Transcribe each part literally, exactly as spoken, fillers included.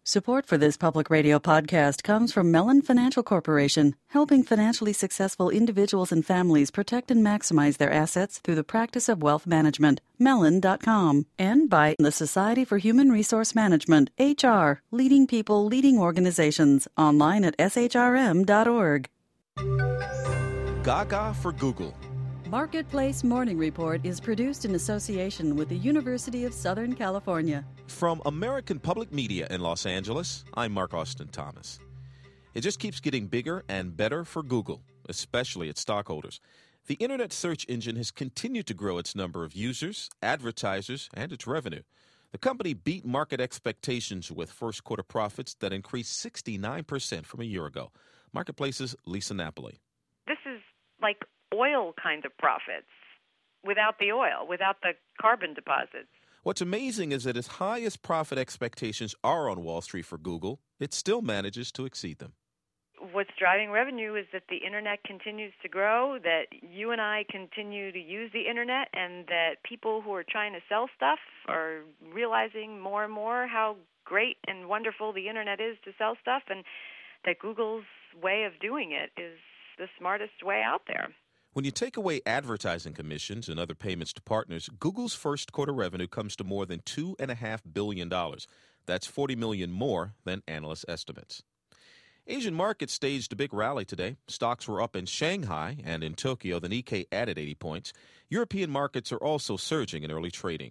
Support for this public radio podcast comes from Mellon Financial Corporation, helping financially successful individuals and families protect and maximize their assets through the practice of wealth management. Mellon dot com. And by the Society for Human Resource Management, H R, leading people, leading organizations, online at S H R M dot org. Gaga for Google. Marketplace Morning Report is produced in association with the University of Southern California. From American Public Media in Los Angeles, I'm Mark Austin Thomas. It just keeps getting bigger and better for Google, especially its stockholders. The internet search engine has continued to grow its number of users, advertisers, and its revenue. The company beat market expectations with first quarter profits that increased sixty-nine percent from a year ago. Marketplace's Lisa Napoli. This is like oil kind of profits without the oil, without the carbon deposits. What's amazing is that as high as profit expectations are on Wall Street for Google, it still manages to exceed them. What's driving revenue is that the internet continues to grow, that you and I continue to use the internet, and that people who are trying to sell stuff are realizing more and more how great and wonderful the internet is to sell stuff, and that Google's way of doing it is the smartest way out there. When you take away advertising commissions and other payments to partners, Google's first quarter revenue comes to more than two point five billion dollars. That's forty million dollars more than analyst estimates. Asian markets staged a big rally today. Stocks were up in Shanghai and in Tokyo. The Nikkei added eighty points. European markets are also surging in early trading.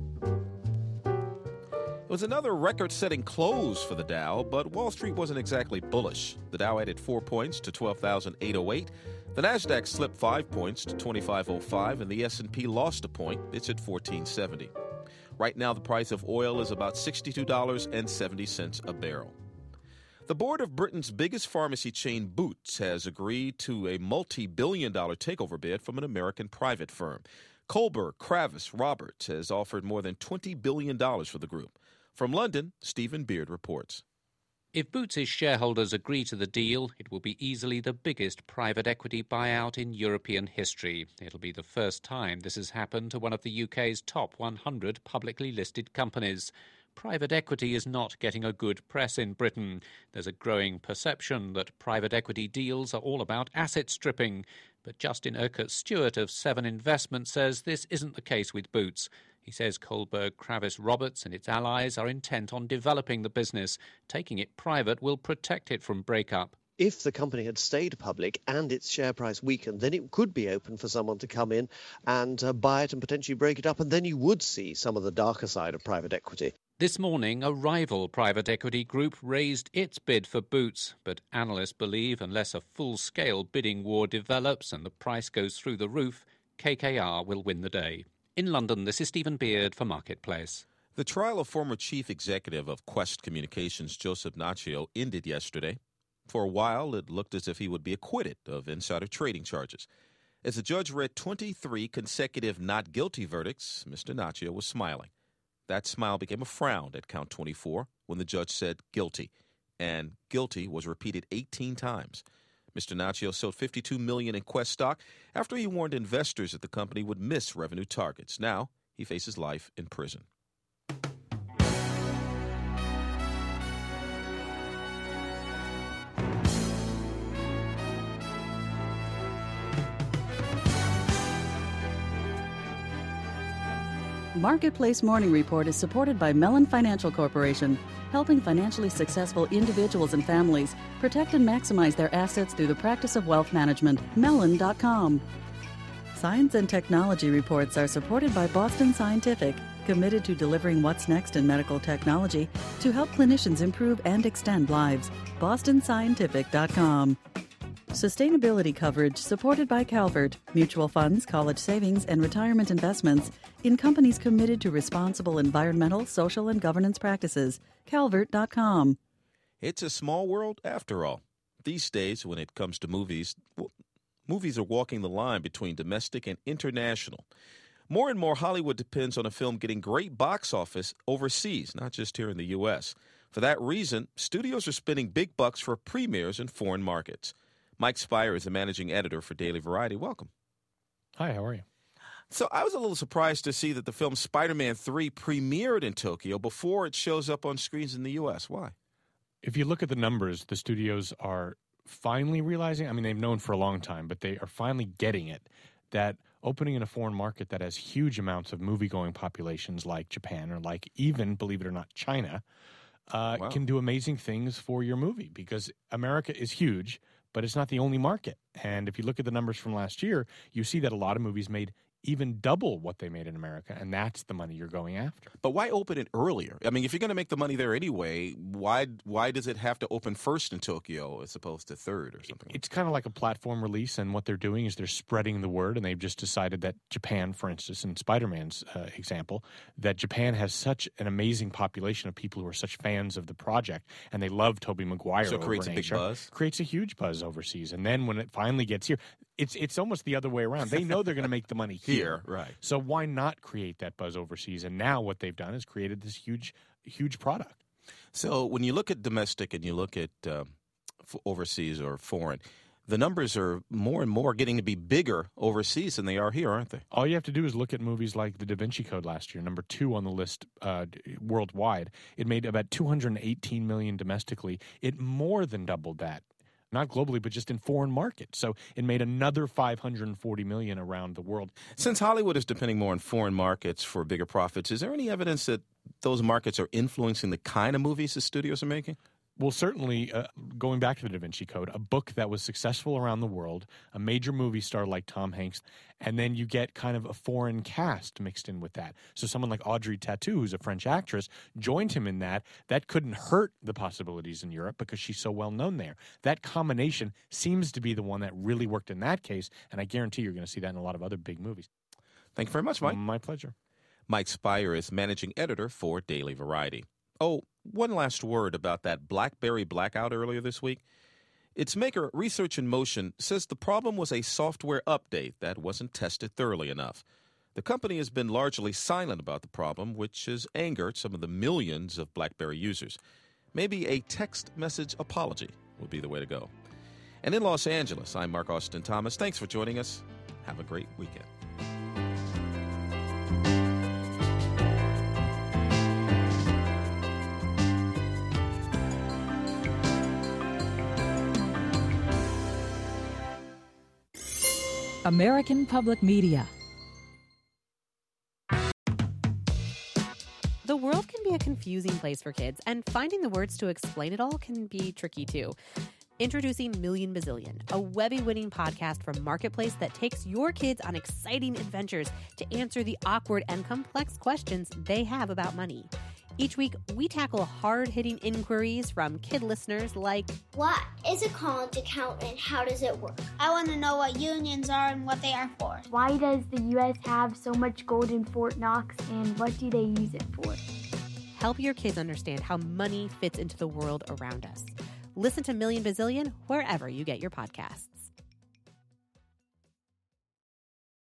It was another record-setting close for the Dow, but Wall Street wasn't exactly bullish. The Dow added four points to twelve thousand eight hundred eight. The Nasdaq slipped five points to twenty-five oh five, and the S and P lost a point. It's at fourteen seventy. Right now, the price of oil is about sixty-two dollars and seventy cents a barrel. The board of Britain's biggest pharmacy chain, Boots, has agreed to a multi-billion dollar takeover bid from an American private firm. Kohlberg Kravis Roberts has offered more than twenty billion dollars for the group. From London, Stephen Beard reports. If Boots' shareholders agree to the deal, it will be easily the biggest private equity buyout in European history. It'll be the first time this has happened to one of the U K's top one hundred publicly listed companies. Private equity is not getting a good press in Britain. There's a growing perception that private equity deals are all about asset stripping. But Justin Urquhart-Stewart of Seven Investments says this isn't the case with Boots. He says Kohlberg Kravis Roberts and its allies are intent on developing the business. Taking it private will protect it from breakup. If the company had stayed public and its share price weakened, then it could be open for someone to come in and uh, buy it and potentially break it up, and then you would see some of the darker side of private equity. This morning, a rival private equity group raised its bid for Boots, but analysts believe unless a full-scale bidding war develops and the price goes through the roof, K K R will win the day. In London, this is Stephen Beard for Marketplace. The trial of former chief executive of Qwest Communications, Joseph Naccio, ended yesterday. For a while, it looked as if he would be acquitted of insider trading charges. As the judge read twenty-three consecutive not guilty verdicts, Mister Naccio was smiling. That smile became a frown at count twenty-four when the judge said guilty, and guilty was repeated eighteen times. Mister Naccio sold fifty-two million dollars in Qwest stock after he warned investors that the company would miss revenue targets. Now he faces life in prison. Marketplace Morning Report is supported by Mellon Financial Corporation, helping financially successful individuals and families protect and maximize their assets through the practice of wealth management. Mellon dot com. Science and technology reports are supported by Boston Scientific, committed to delivering what's next in medical technology to help clinicians improve and extend lives. Boston Scientific dot com. Sustainability coverage supported by Calvert, mutual funds, college savings, and retirement investments in companies committed to responsible environmental, social, and governance practices. Calvert dot com. It's a small world after all. These days, when it comes to movies, well, movies are walking the line between domestic and international. More and more, Hollywood depends on a film getting great box office overseas, not just here in the U S. For that reason, studios are spending big bucks for premieres in foreign markets. Mike Spire is the managing editor for Daily Variety. Welcome. Hi, how are you? So I was a little surprised to see that the film Spider-Man three premiered in Tokyo before it shows up on screens in the U S. Why? If you look at the numbers, the studios are finally realizing, I mean, they've known for a long time, but they are finally getting it, that opening in a foreign market that has huge amounts of movie-going populations like Japan or like even, believe it or not, China, uh, wow. can do amazing things for your movie because America is huge, but it's not the only market. And if you look at the numbers from last year, you see that a lot of movies made even double what they made in America, and that's the money you're going after. But why open it earlier? I mean, if you're going to make the money there anyway, why why does it have to open first in Tokyo as opposed to third or something? It's kind of like a platform release, and what they're doing is they're spreading the word, and they've just decided that Japan, for instance, in Spider-Man's uh, example, that Japan has such an amazing population of people who are such fans of the project, and they love Tobey Maguire. So it creates a big Asia, buzz? Creates a huge buzz overseas, and then when it finally gets here, it's it's almost the other way around. They know they're going to make the money here. Here, right. So why not create that buzz overseas? And now what they've done is created this huge, huge product. So when you look at domestic and you look at uh, overseas or foreign, the numbers are more and more getting to be bigger overseas than they are here, aren't they? All you have to do is look at movies like The Da Vinci Code last year, number two on the list uh, worldwide. It made about two hundred eighteen million dollars domestically. It more than doubled that. Not globally, but just in foreign markets. So it made another five hundred forty million dollars around the world. Since Hollywood is depending more on foreign markets for bigger profits, is there any evidence that those markets are influencing the kind of movies the studios are making? Well, certainly, uh, going back to the Da Vinci Code, a book that was successful around the world, a major movie star like Tom Hanks, and then you get kind of a foreign cast mixed in with that. So someone like Audrey Tautou, who's a French actress, joined him in that. That couldn't hurt the possibilities in Europe because she's so well known there. That combination seems to be the one that really worked in that case, and I guarantee you're going to see that in a lot of other big movies. Thank you very much, Mike. My pleasure. Mike Speier is managing editor for Daily Variety. Oh, one last word about that BlackBerry blackout earlier this week. Its maker, Research in Motion, says the problem was a software update that wasn't tested thoroughly enough. The company has been largely silent about the problem, which has angered some of the millions of BlackBerry users. Maybe a text message apology would be the way to go. And in Los Angeles, I'm Mark Austin Thomas. Thanks for joining us. Have a great weekend. American Public Media. The world can be a confusing place for kids, and finding the words to explain it all can be tricky too. Introducing Million Bazillion, a Webby-winning podcast from Marketplace that takes your kids on exciting adventures to answer the awkward and complex questions they have about money. Each week, we tackle hard-hitting inquiries from kid listeners like, what is a college account and how does it work? I want to know what unions are and what they are for. Why does the U S have so much gold in Fort Knox and what do they use it for? Help your kids understand how money fits into the world around us. Listen to Million Bazillion wherever you get your podcasts.